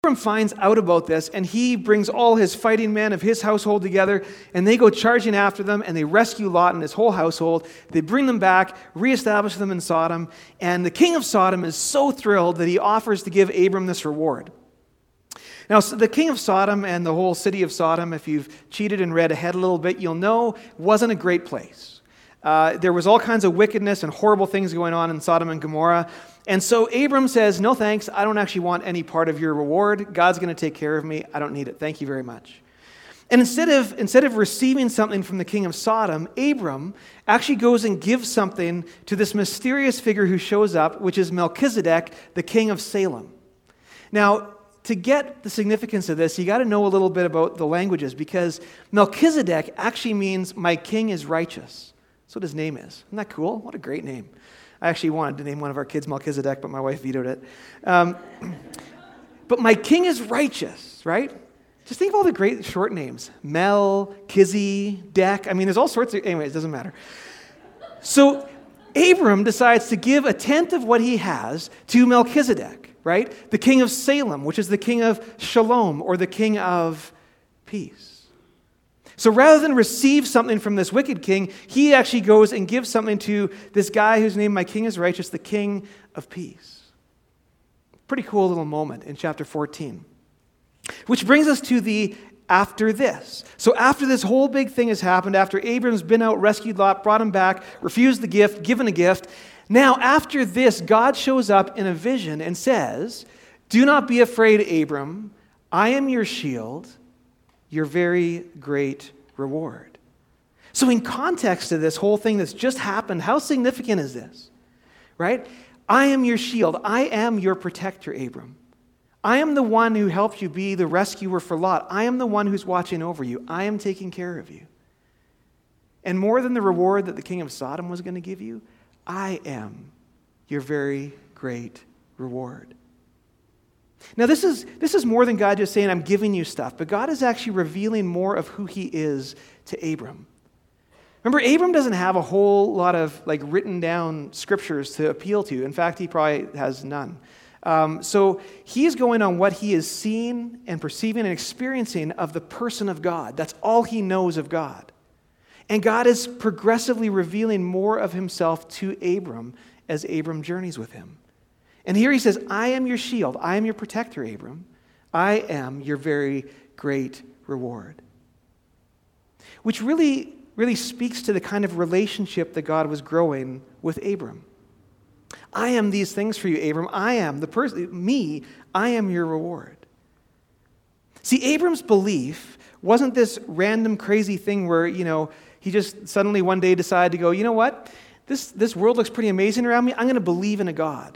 Abram finds out about this, and he brings all his fighting men of his household together, and they go charging after them, and they rescue Lot and his whole household. They bring them back, reestablish them in Sodom, and the king of Sodom is so thrilled that he offers to give Abram this reward. Now, the king of Sodom and the whole city of Sodom, if you've cheated and read ahead a little bit, you'll know wasn't a great place. There was all kinds of wickedness and horrible things going on in Sodom and Gomorrah. And so Abram says, no thanks, I don't actually want any part of your reward. God's going to take care of me. I don't need it. Thank you very much. And instead of receiving something from the king of Sodom, Abram actually goes and gives something to this mysterious figure who shows up, which is Melchizedek, the king of Salem. Now, to get the significance of this, you got to know a little bit about the languages, because Melchizedek actually means my king is righteous. That's what his name is. Isn't that cool? What a great name. I actually wanted to name one of our kids Melchizedek, but my wife vetoed it. But my king is righteous, right? Just think of all the great short names. Mel, Kizzy, Dek. I mean, there's all sorts of... Anyway, it doesn't matter. So Abram decides to give a tenth of what he has to Melchizedek, right? The king of Salem, which is the king of Shalom, or the king of peace. So rather than receive something from this wicked king, he actually goes and gives something to this guy whose name, my king is righteous, the king of peace. Pretty cool little moment in chapter 14. Which brings us to the after this. So after this whole big thing has happened, after Abram's been out, rescued Lot, brought him back, refused the gift, given a gift, now after this, God shows up in a vision and says, do not be afraid, Abram. I am your shield, your very great reward. So in context to this whole thing that's just happened, how significant is this? Right? I am your shield. I am your protector, Abram. I am the one who helped you be the rescuer for Lot. I am the one who's watching over you. I am taking care of you. And more than the reward that the king of Sodom was going to give you, I am your very great reward. Now, this is more than God just saying, I'm giving you stuff, but God is actually revealing more of who he is to Abram. Remember, Abram doesn't have a whole lot of written down scriptures to appeal to. In fact, he probably has none. So he's going on what he is seeing and perceiving and experiencing of the person of God. That's all he knows of God. And God is progressively revealing more of himself to Abram as Abram journeys with him. And here he says, I am your shield. I am your protector, Abram. I am your very great reward. Which really, really speaks to the kind of relationship that God was growing with Abram. I am these things for you, Abram. I am the person, me, I am your reward. See, Abram's belief wasn't this random crazy thing where, he just suddenly one day decided to go, you know what? This world looks pretty amazing around me. I'm going to believe in a God.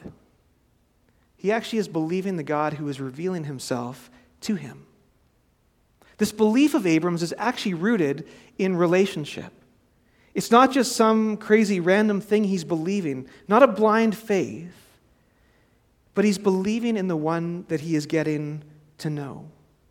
He actually is believing the God who is revealing himself to him. This belief of Abram's is actually rooted in relationship. It's not just some crazy random thing he's believing, not a blind faith, but he's believing in the one that he is getting to know.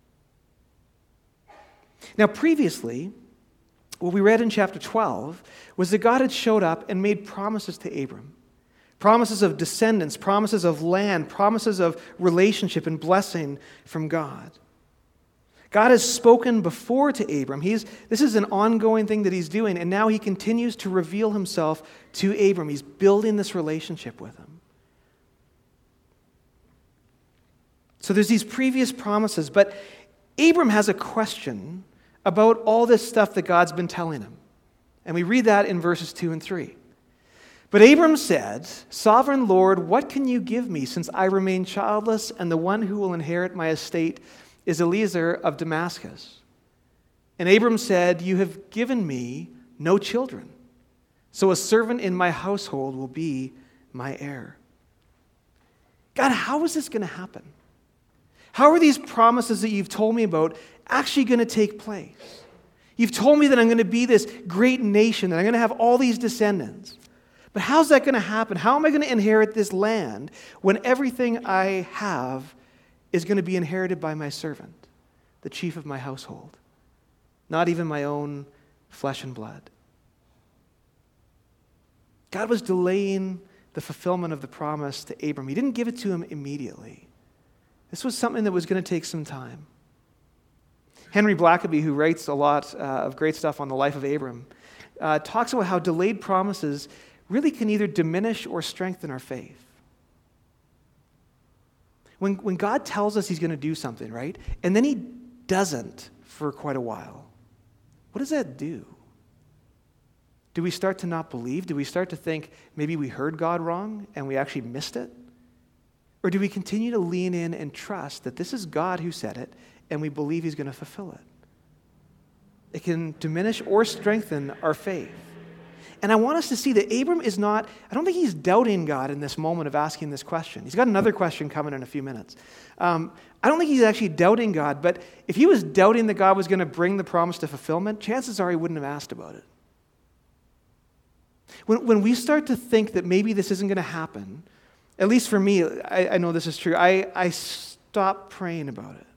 Now, previously, what we read in chapter 12 was that God had showed up and made promises to Abram. Promises of descendants, promises of land, promises of relationship and blessing from God. God has spoken before to Abram. This is an ongoing thing that he's doing, and now he continues to reveal himself to Abram. He's building this relationship with him. So there's these previous promises, but Abram has a question about all this stuff that God's been telling him. And we read that in verses 2 and 3. But Abram said, Sovereign Lord, what can you give me since I remain childless and the one who will inherit my estate is Eliezer of Damascus? And Abram said, you have given me no children, so a servant in my household will be my heir. God, how is this going to happen? How are these promises that you've told me about actually going to take place? You've told me that I'm going to be this great nation, that I'm going to have all these descendants. But how's that going to happen? How am I going to inherit this land when everything I have is going to be inherited by my servant, the chief of my household, not even my own flesh and blood? God was delaying the fulfillment of the promise to Abram. He didn't give it to him immediately. This was something that was going to take some time. Henry Blackaby, who writes a lot of great stuff on the life of Abram, talks about how delayed promises really can either diminish or strengthen our faith. When God tells us he's going to do something, right, and then he doesn't for quite a while, what does that do? Do we start to not believe? Do we start to think maybe we heard God wrong and we actually missed it? Or do we continue to lean in and trust that this is God who said it and we believe he's going to fulfill it? It can diminish or strengthen our faith. And I want us to see that Abram is not, I don't think he's doubting God in this moment of asking this question. He's got another question coming in a few minutes. I don't think he's actually doubting God, but if he was doubting that God was going to bring the promise to fulfillment, chances are he wouldn't have asked about it. When we start to think that maybe this isn't going to happen, at least for me, I know this is true, I stop praying about it.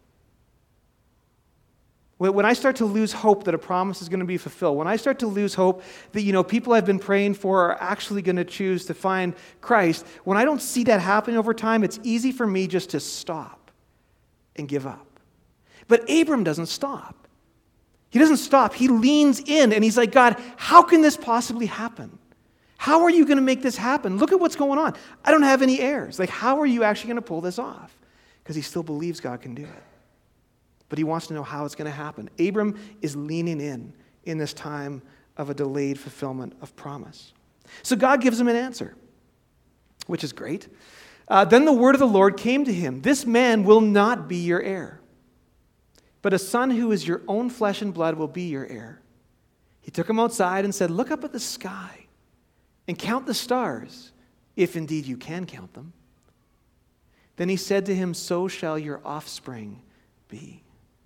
When I start to lose hope that a promise is going to be fulfilled, when I start to lose hope that, people I've been praying for are actually going to choose to find Christ, when I don't see that happening over time, it's easy for me just to stop and give up. But Abram doesn't stop. He doesn't stop. He leans in and he's like, God, how can this possibly happen? How are you going to make this happen? Look at what's going on. I don't have any heirs. Like, how are you actually going to pull this off? Because he still believes God can do it. But he wants to know how it's going to happen. Abram is leaning in this time of a delayed fulfillment of promise. So God gives him an answer, which is great. Then the word of the Lord came to him. This man will not be your heir, but a son who is your own flesh and blood will be your heir. He took him outside and said, look up at the sky and count the stars, if indeed you can count them. Then he said to him, so shall your offspring be.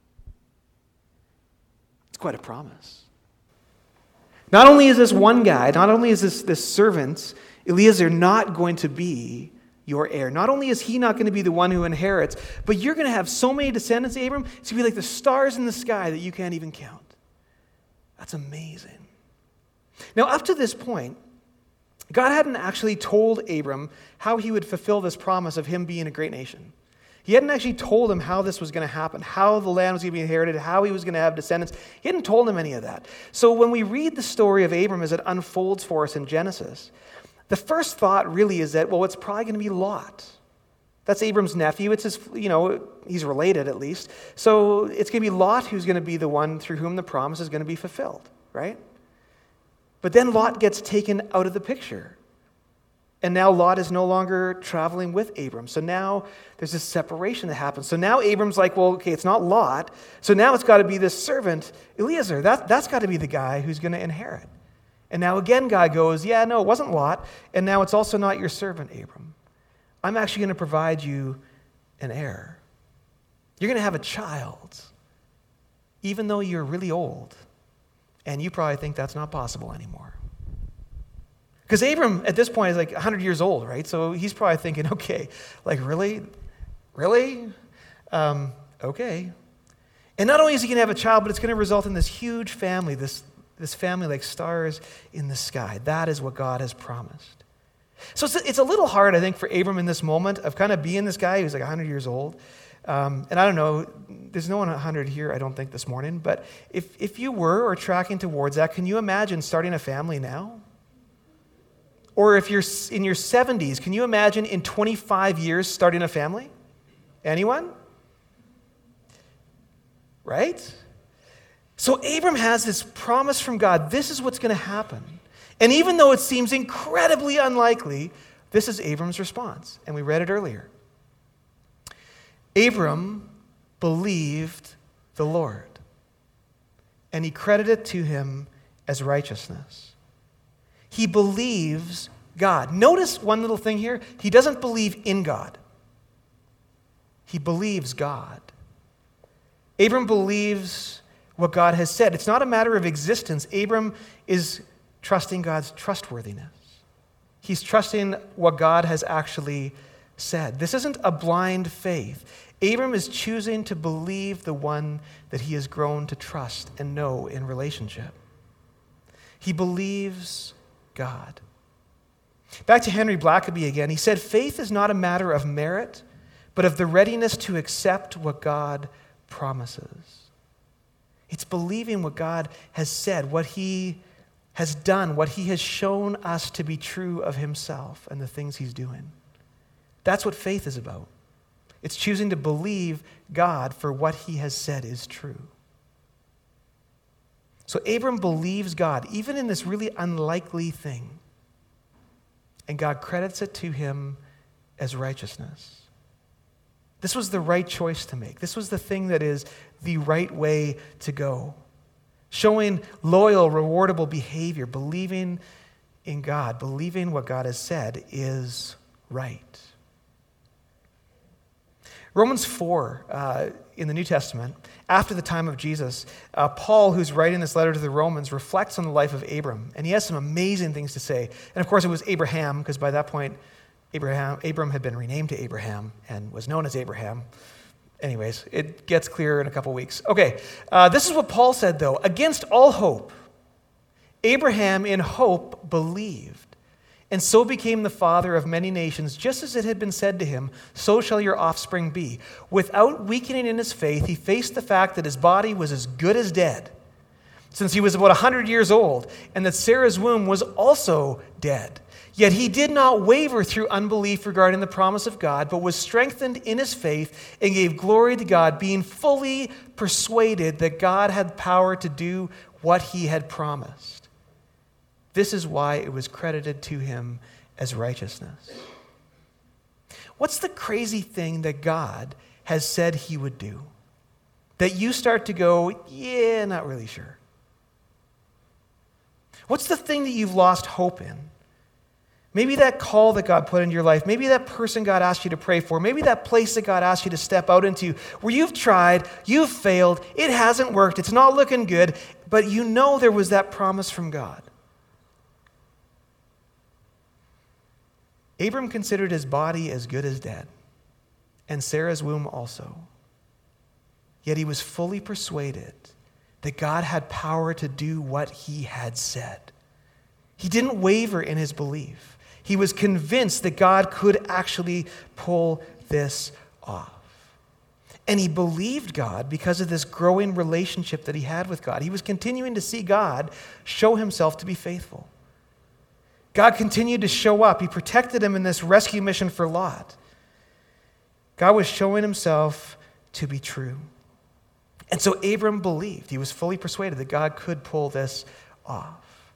Quite a promise. Not only is this one guy, not only is this servant, Eliezer, not going to be your heir. Not only is he not going to be the one who inherits, but you're going to have so many descendants, Abram, it's going to be like the stars in the sky that you can't even count. That's amazing. Now, up to this point, God hadn't actually told Abram how he would fulfill this promise of him being a great nation. He hadn't actually told him how this was going to happen, how the land was going to be inherited, how he was going to have descendants. He hadn't told him any of that. So when we read the story of Abram as it unfolds for us in Genesis, the first thought really is that, well, it's probably going to be Lot. That's Abram's nephew. It's his, he's related at least. So it's going to be Lot who's going to be the one through whom the promise is going to be fulfilled, right? But then Lot gets taken out of the picture. And now Lot is no longer traveling with Abram. So now there's this separation that happens. So now Abram's like, well, okay, it's not Lot. So now it's got to be this servant, Eliezer. That's got to be the guy who's going to inherit. And now again, God goes, yeah, no, it wasn't Lot. And now it's also not your servant, Abram. I'm actually going to provide you an heir. You're going to have a child, even though you're really old. And you probably think that's not possible anymore. Because Abram, at this point, is like 100 years old, right? So he's probably thinking, okay, like really? Really? Okay. And not only is he going to have a child, but it's going to result in this huge family, this family like stars in the sky. That is what God has promised. So it's a little hard, I think, for Abram in this moment of kind of being this guy who's like 100 years old. And I don't know, there's no one 100 here, I don't think, this morning. But if you were or tracking towards that, can you imagine starting a family now? Or if you're in your 70s, can you imagine in 25 years starting a family? Anyone? Right? So Abram has this promise from God. This is what's going to happen. And even though it seems incredibly unlikely, this is Abram's response. And we read it earlier. Abram believed the Lord, and he credited it to him as righteousness. He believes God. Notice one little thing here. He doesn't believe in God. He believes God. Abram believes what God has said. It's not a matter of existence. Abram is trusting God's trustworthiness. He's trusting what God has actually said. This isn't a blind faith. Abram is choosing to believe the one that he has grown to trust and know in relationship. He believes God. Back to Henry Blackaby again. He said, faith is not a matter of merit, but of the readiness to accept what God promises. It's believing what God has said, what he has done, what he has shown us to be true of himself and the things he's doing. That's what faith is about. It's choosing to believe God for what he has said is true. So Abram believes God, even in this really unlikely thing. And God credits it to him as righteousness. This was the right choice to make. This was the thing that is the right way to go. Showing loyal, rewardable behavior, believing in God, believing what God has said is right. Romans 4 in the New Testament, after the time of Jesus, Paul, who's writing this letter to the Romans, reflects on the life of Abram, and he has some amazing things to say. And of course, it was Abraham, because by that point, Abram had been renamed to Abraham and was known as Abraham. Anyways, it gets clearer in a couple weeks. Okay, this is what Paul said, though. Against all hope, Abraham in hope believed, and so became the father of many nations, just as it had been said to him, so shall your offspring be. Without weakening in his faith, he faced the fact that his body was as good as dead, since he was about 100 years old, and that Sarah's womb was also dead. Yet he did not waver through unbelief regarding the promise of God, but was strengthened in his faith and gave glory to God, being fully persuaded that God had power to do what he had promised. This is why it was credited to him as righteousness. What's the crazy thing that God has said he would do that you start to go, yeah, not really sure? What's the thing that you've lost hope in? Maybe that call that God put into your life, maybe that person God asked you to pray for, maybe that place that God asked you to step out into where you've tried, you've failed, it hasn't worked, it's not looking good, but you know there was that promise from God. Abram considered his body as good as dead, and Sarah's womb also. Yet he was fully persuaded that God had power to do what he had said. He didn't waver in his belief. He was convinced that God could actually pull this off. And he believed God because of this growing relationship that he had with God. He was continuing to see God show himself to be faithful. God continued to show up. He protected him in this rescue mission for Lot. God was showing himself to be true. And so Abram believed. He was fully persuaded that God could pull this off.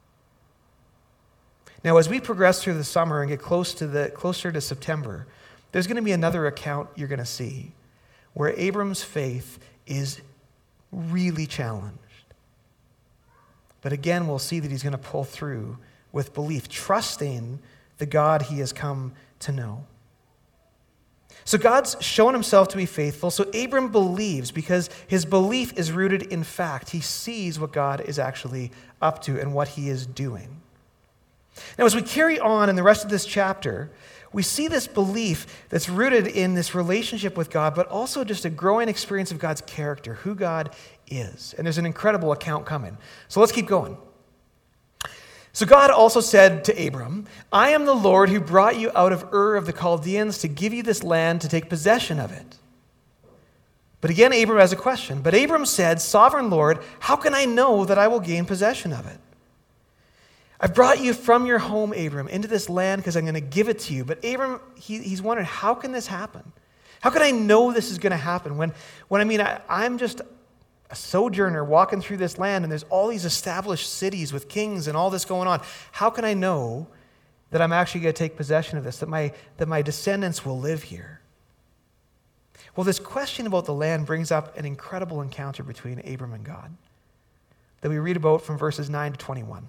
Now, as we progress through the summer and get closer to September, there's going to be another account you're going to see where Abram's faith is really challenged. But again, we'll see that he's going to pull through with belief, trusting the God he has come to know. So God's shown himself to be faithful. So Abram believes because his belief is rooted in fact. He sees what God is actually up to and what he is doing. Now, as we carry on in the rest of this chapter, we see this belief that's rooted in this relationship with God, but also just a growing experience of God's character, who God is. And there's an incredible account coming. So let's keep going. So God also said to Abram, I am the Lord who brought you out of Ur of the Chaldeans to give you this land to take possession of it. But again, Abram has a question. But Abram said, Sovereign Lord, how can I know that I will gain possession of it? I've brought you from your home, Abram, into this land because I'm going to give it to you. But Abram, he's wondering, how can this happen? How can I know this is going to happen when I'm just a sojourner walking through this land and there's all these established cities with kings and all this going on? How can I know that I'm actually going to take possession of this, that my descendants will live here? Well, this question about the land brings up an incredible encounter between Abram and God that we read about from verses 9 to 21.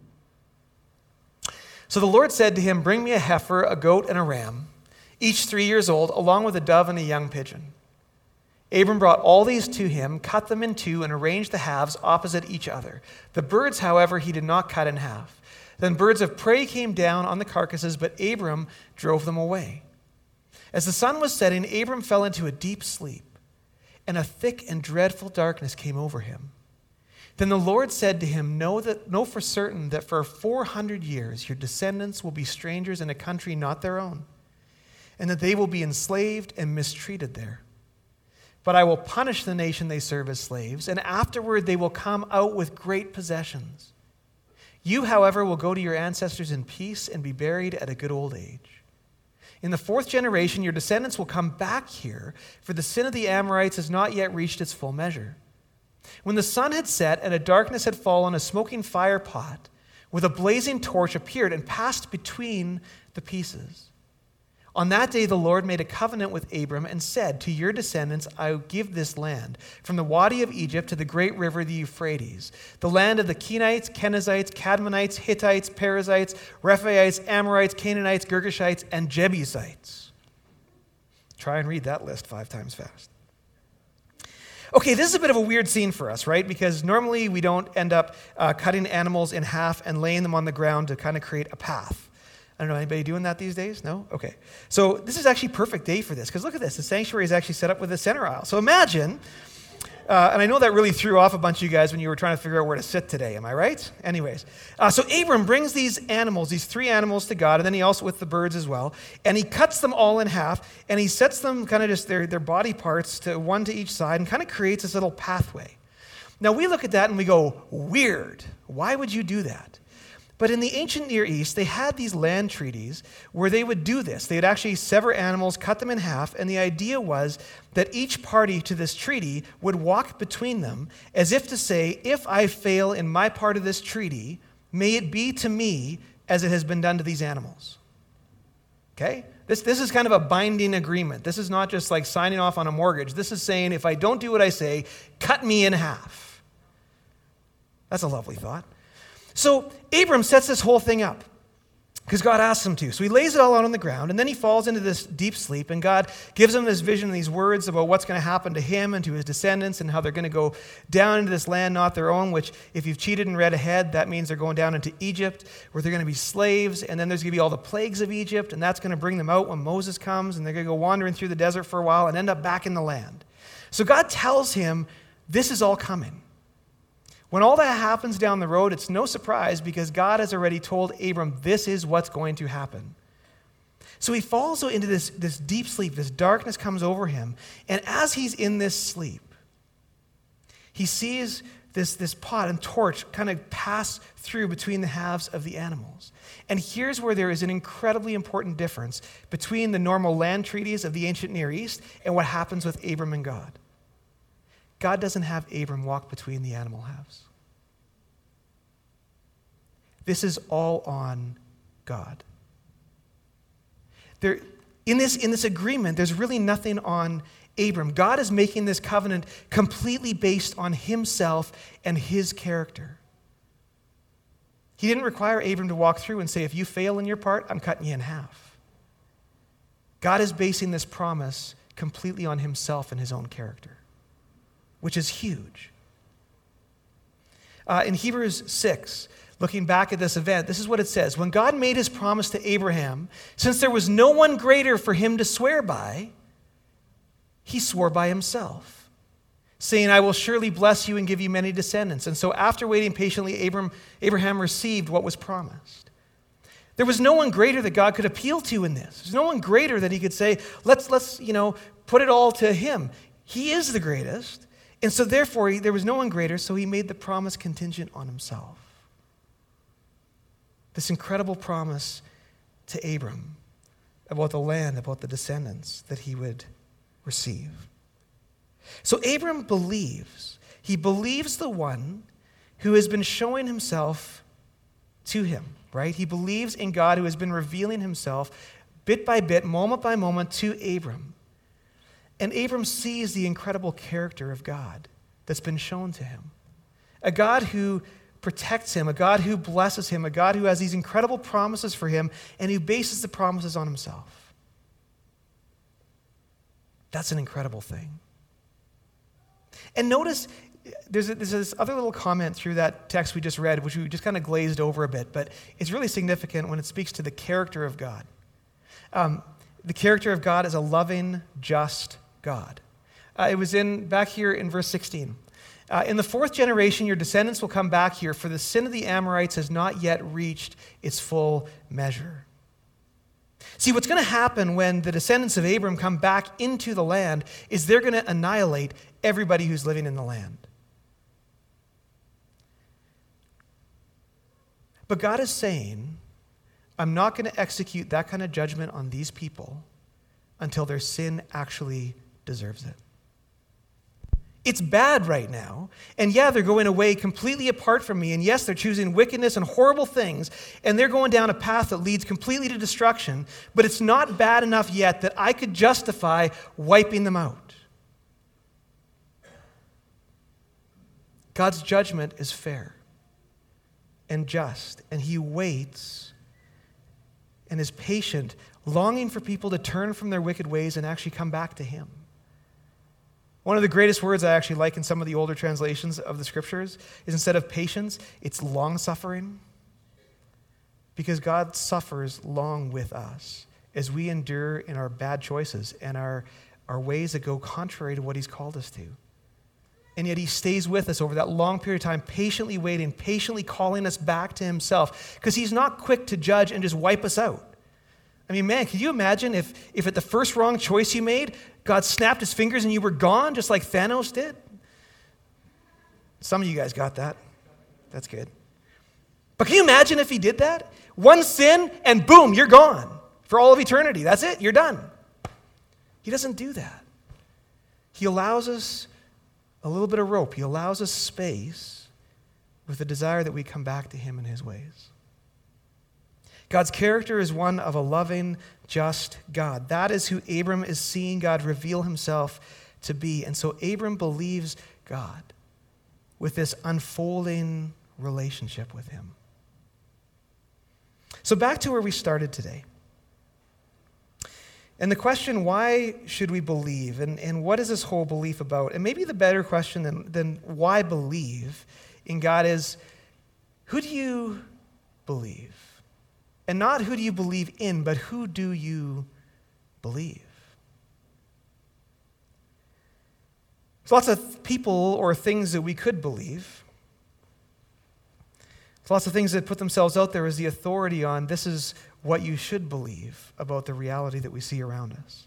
So the Lord said to him, Bring me a heifer, a goat, and a ram, each 3 years old, along with a dove and a young pigeon. Abram brought all these to him, cut them in two, and arranged the halves opposite each other. The birds, however, he did not cut in half. Then birds of prey came down on the carcasses, but Abram drove them away. As the sun was setting, Abram fell into a deep sleep, and a thick and dreadful darkness came over him. Then the Lord said to him, Know for certain that for 400 years your descendants will be strangers in a country not their own, and that they will be enslaved and mistreated there. But I will punish the nation they serve as slaves, and afterward they will come out with great possessions. You, however, will go to your ancestors in peace and be buried at a good old age. In the 4th generation, your descendants will come back here, for the sin of the Amorites has not yet reached its full measure. When the sun had set and a darkness had fallen, a smoking fire pot with a blazing torch appeared and passed between the pieces. On that day, the Lord made a covenant with Abram and said, to your descendants, I will give this land, from the Wadi of Egypt to the great river, the Euphrates, the land of the Kenites, Kenizzites, Cadmonites, Hittites, Perizzites, Rephaites, Amorites, Canaanites, Girgashites, and Jebusites. Try and read that list 5 times fast. Okay, this is a bit of a weird scene for us, right? Because normally we don't end up cutting animals in half and laying them on the ground to kind of create a path. I don't know, anybody doing that these days? No? Okay. So this is actually a perfect day for this, because look at this. The sanctuary is actually set up with a center aisle. So imagine, and I know that really threw off a bunch of you guys when you were trying to figure out where to sit today. Am I right? Anyways. So Abram brings these animals, these 3 animals to God, and then he also with the birds as well, and he cuts them all in half, and he sets them kind of just their body parts to one to each side and kind of creates this little pathway. Now we look at that and we go, weird. Why would you do that? But in the ancient Near East, they had these land treaties where they would do this. They would actually sever animals, cut them in half, and the idea was that each party to this treaty would walk between them as if to say, if I fail in my part of this treaty, may it be to me as it has been done to these animals. Okay? This is kind of a binding agreement. This is not just like signing off on a mortgage. This is saying, if I don't do what I say, cut me in half. That's a lovely thought. So Abram sets this whole thing up because God asks him to. So he lays it all out on the ground, and then he falls into this deep sleep, and God gives him this vision, these words about what's going to happen to him and to his descendants and how they're going to go down into this land not their own, which if you've cheated and read ahead, that means they're going down into Egypt where they're going to be slaves, and then there's going to be all the plagues of Egypt, and that's going to bring them out when Moses comes, and they're going to go wandering through the desert for a while and end up back in the land. So God tells him, this is all coming. When all that happens down the road, it's no surprise because God has already told Abram, this is what's going to happen. So he falls into this deep sleep. This darkness comes over him. And as he's in this sleep, he sees this pot and torch kind of pass through between the halves of the animals. And here's where there is an incredibly important difference between the normal land treaties of the ancient Near East and what happens with Abram and God. God doesn't have Abram walk between the animal halves. This is all on God. In this agreement, there's really nothing on Abram. God is making this covenant completely based on himself and his character. He didn't require Abram to walk through and say, if you fail in your part, I'm cutting you in half. God is basing this promise completely on himself and his own character, which is huge. In Hebrews 6, looking back at this event, this is what it says. When God made his promise to Abraham, since there was no one greater for him to swear by, he swore by himself, saying, I will surely bless you and give you many descendants. And so after waiting patiently, Abraham received what was promised. There was no one greater that God could appeal to in this. There's no one greater that he could say, let's put it all to him. He is the greatest. And so therefore, there was no one greater, so he made the promise contingent on himself. This incredible promise to Abram about the land, about the descendants that he would receive. So Abram believes. He believes the one who has been showing himself to him, right? He believes in God who has been revealing himself bit by bit, moment by moment to Abram. And Abram sees the incredible character of God that's been shown to him. A God who protects him, a God who blesses him, a God who has these incredible promises for him, and who bases the promises on himself. That's an incredible thing. And notice, there's this other little comment through that text we just read, which we just kind of glazed over a bit, but it's really significant when it speaks to the character of God. The character of God is a loving, just God. It was back here in verse 16. In the 4th generation, your descendants will come back here, for the sin of the Amorites has not yet reached its full measure. See, what's going to happen when the descendants of Abram come back into the land is they're going to annihilate everybody who's living in the land. But God is saying, I'm not going to execute that kind of judgment on these people until their sin actually deserves it. It's bad right now. And yeah, they're going away completely apart from me. And yes, they're choosing wickedness and horrible things. And they're going down a path that leads completely to destruction. But it's not bad enough yet that I could justify wiping them out. God's judgment is fair and just. And he waits and is patient, longing for people to turn from their wicked ways and actually come back to him. One of the greatest words I actually like in some of the older translations of the scriptures is, instead of patience, it's long-suffering. Because God suffers long with us as we endure in our bad choices and our ways that go contrary to what he's called us to. And yet he stays with us over that long period of time, patiently waiting, patiently calling us back to himself, because he's not quick to judge and just wipe us out. I mean, man, can you imagine if at the first wrong choice you made, God snapped his fingers and you were gone, just like Thanos did? Some of you guys got that. That's good. But can you imagine if he did that? One sin and boom, you're gone for all of eternity. That's it. You're done. He doesn't do that. He allows us a little bit of rope. He allows us space with the desire that we come back to him in his ways. God's character is one of a loving, just God. That is who Abram is seeing God reveal himself to be. And so Abram believes God with this unfolding relationship with him. So back to where we started today. And the question, why should we believe? And what is this whole belief about? And maybe the better question than why believe in God is, who do you believe? And not who do you believe in, but who do you believe? There's lots of people or things that we could believe. There's lots of things that put themselves out there as the authority on this is what you should believe about the reality that we see around us.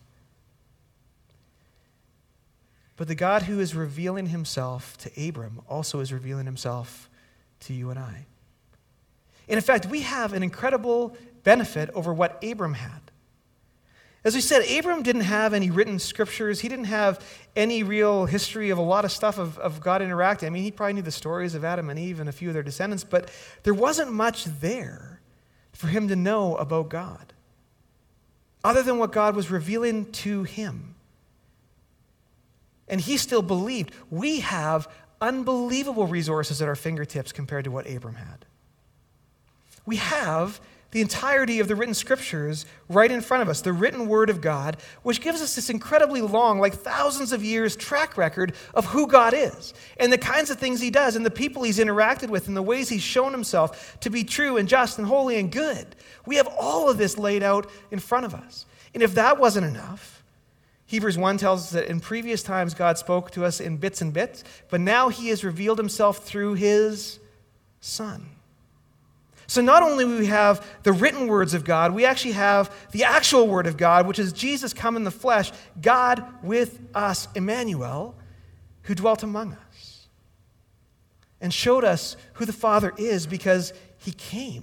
But the God who is revealing himself to Abram also is revealing himself to you and I. And in fact, we have an incredible benefit over what Abram had. As we said, Abram didn't have any written scriptures. He didn't have any real history of a lot of stuff of God interacting. I mean, he probably knew the stories of Adam and Eve and a few of their descendants, but there wasn't much there for him to know about God, other than what God was revealing to him. And he still believed. We have unbelievable resources at our fingertips compared to what Abram had. We have the entirety of the written scriptures right in front of us, the written word of God, which gives us this incredibly long, like thousands of years track record of who God is and the kinds of things he does and the people he's interacted with and the ways he's shown himself to be true and just and holy and good. We have all of this laid out in front of us. And if that wasn't enough, Hebrews 1 tells us that in previous times God spoke to us in bits and bits, but now he has revealed himself through his Son. So not only do we have the written words of God, we actually have the actual word of God, which is Jesus come in the flesh, God with us, Emmanuel, who dwelt among us and showed us who the Father is because he came.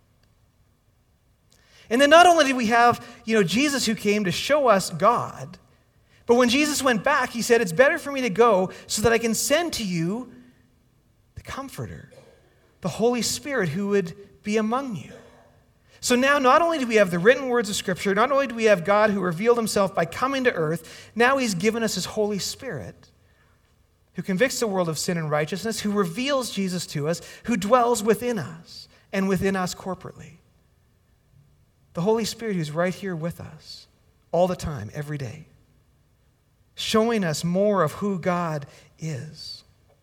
And then not only did we have, Jesus who came to show us God, but when Jesus went back, he said, it's better for me to go so that I can send to you the Comforter, the Holy Spirit who would be among you. So now not only do we have the written words of Scripture, not only do we have God who revealed himself by coming to earth, now he's given us his Holy Spirit who convicts the world of sin and righteousness, who reveals Jesus to us, who dwells within us and within us corporately. The Holy Spirit who's right here with us all the time, every day, showing us more of who God is.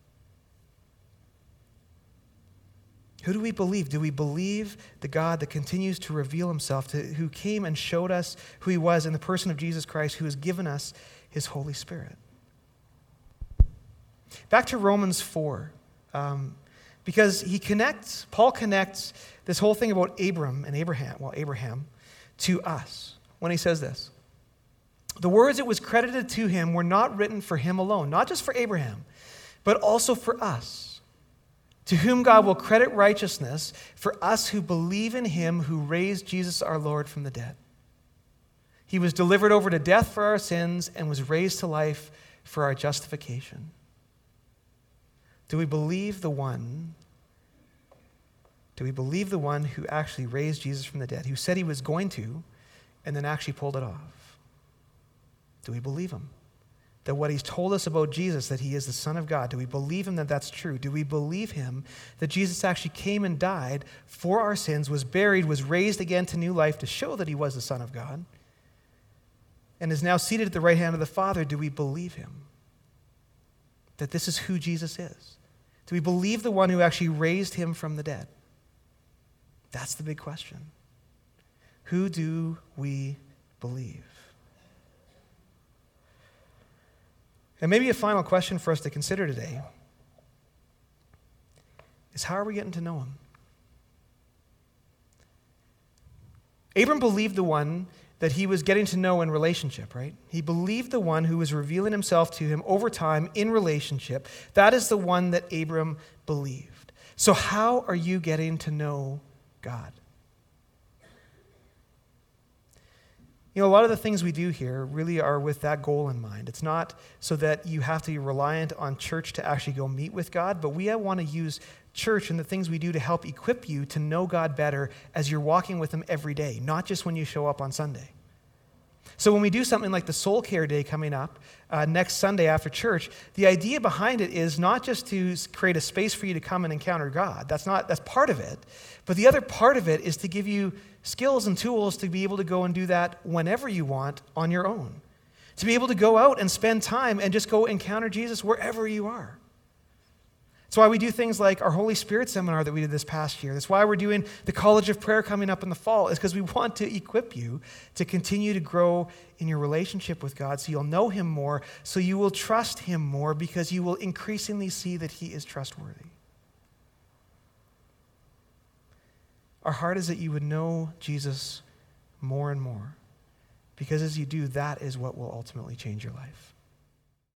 Who do we believe? Do we believe the God that continues to reveal himself, who came and showed us who he was in the person of Jesus Christ, who has given us his Holy Spirit? Back to Romans 4, because Paul connects this whole thing about Abraham to us when he says this. The words that was credited to him were not written for him alone, not just for Abraham, but also for us, to whom God will credit righteousness for us who believe in him who raised Jesus our Lord from the dead. He was delivered over to death for our sins and was raised to life for our justification. Do we believe the one? Do we believe the one who actually raised Jesus from the dead, who said he was going to, and then actually pulled it off? Do we believe him? That what he's told us about Jesus, that he is the Son of God, do we believe him that that's true? Do we believe him that Jesus actually came and died for our sins, was buried, was raised again to new life to show that he was the Son of God, and is now seated at the right hand of the Father? Do we believe him? That this is who Jesus is? Do we believe the one who actually raised him from the dead? That's the big question. Who do we believe? And maybe a final question for us to consider today is, how are we getting to know him? Abram believed the one that he was getting to know in relationship, right? He believed the one who was revealing himself to him over time in relationship. That is the one that Abram believed. So how are you getting to know God? You know, a lot of the things we do here really are with that goal in mind. It's not so that you have to be reliant on church to actually go meet with God, but we want to use church and the things we do to help equip you to know God better as you're walking with him every day, not just when you show up on Sunday. So when we do something like the Soul Care Day coming up next Sunday after church, the idea behind it is not just to create a space for you to come and encounter God. That's part of it. But the other part of it is to give you skills and tools to be able to go and do that whenever you want on your own. To be able to go out and spend time and just go encounter Jesus wherever you are. That's why we do things like our Holy Spirit seminar that we did this past year. That's why we're doing the College of Prayer coming up in the fall, is because we want to equip you to continue to grow in your relationship with God so you'll know him more, so you will trust him more because you will increasingly see that he is trustworthy. Our heart is that you would know Jesus more and more, because as you do, that is what will ultimately change your life.